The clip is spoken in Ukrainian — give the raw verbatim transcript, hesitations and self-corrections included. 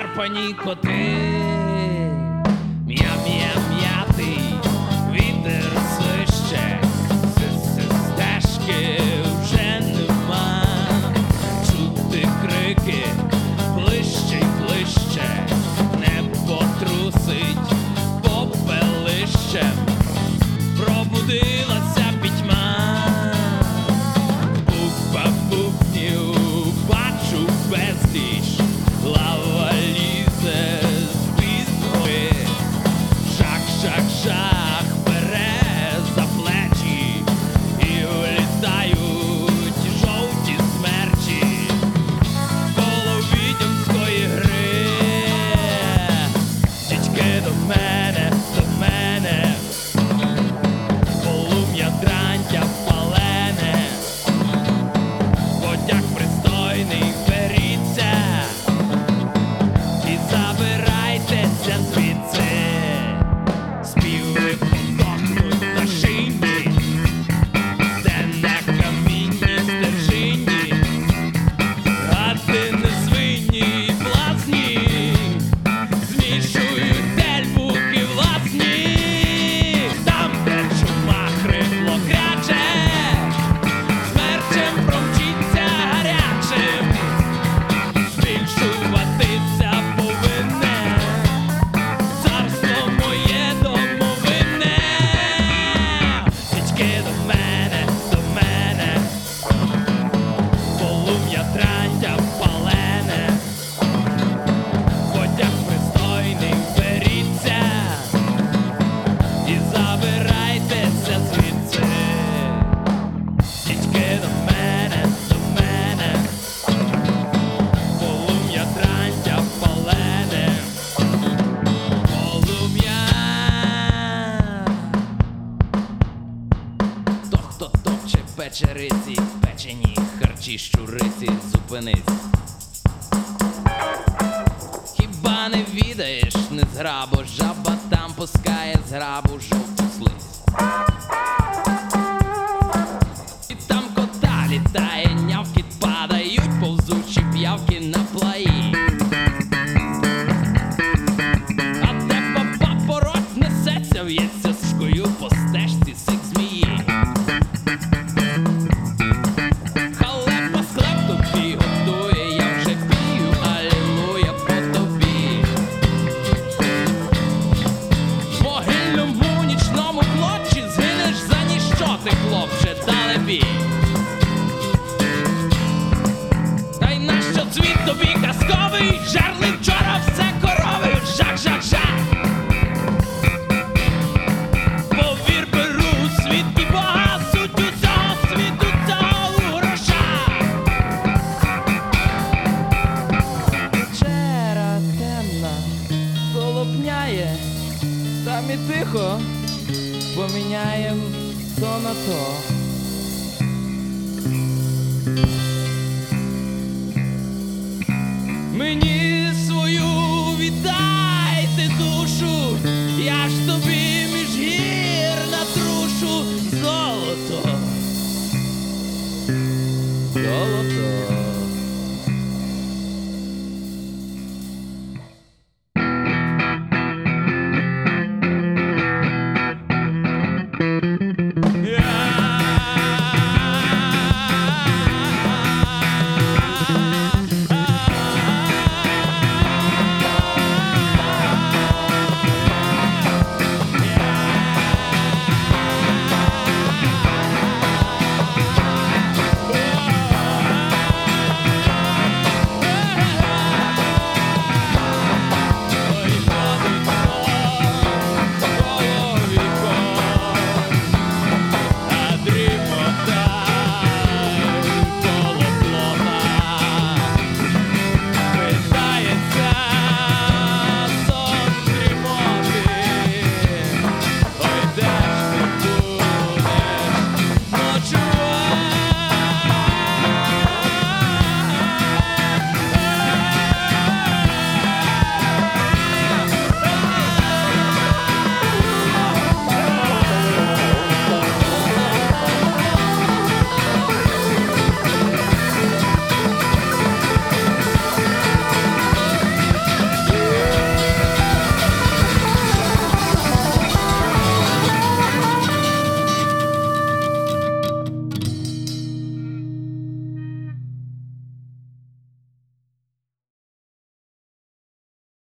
обшарпані коти. М'я-м'я-м'ятий вітер свище, стежки вже нема. Чути крики ближче й ближче, небо трусить попелищем. Пробудилася пітьма, буква бубнів бачу безліч, лава лізе з-під гори. Шах-шах-шах бере за плечі і влітають жовті смерчі коло відьомської гри. Дідьки до мене, до мене, полум'я дрантя палене, потяг пристойний, беріться і забирайтеся звідси. Співи подохнуть на шині, де на камінні стежині. Гади незвинні й власні змішують тельбуки власні. Там, де чума хрипло кряче, смерчем промчиться гарячим. Збільшуватися повинне царство моє домовинне. Дідьки до мене, до мене, полум'я трантя палене, потяг пристойний, беріться і забирайтеся звідси. Дідьки до мене, до мене, полум'я трантя палене, полум'я. Хто хто топче печериці, печені харчі щуриці, зупинись. Хіба не відаєш, незграбо, жаба там пускає зграбу жовту слизь. І там кота літає, нявки падають, повзучі п'явки на плаї. А де баба порось несеться, в'ється сшкою по стежці сик змії. Халепа склеп тобі готує, я вже пію, алілуя по тобі. В могильному нічному клочі згинеш за ніщо ти, хлопче, далебі. Та й нащо цвіт тобі казковий, жерли вчора все корови, жак-жак-жак. Повір, беру у світ Бога, суть усього світу цього у грошах. Вечера темна, полопняє, там і тихо, поміняєм то на то. Мені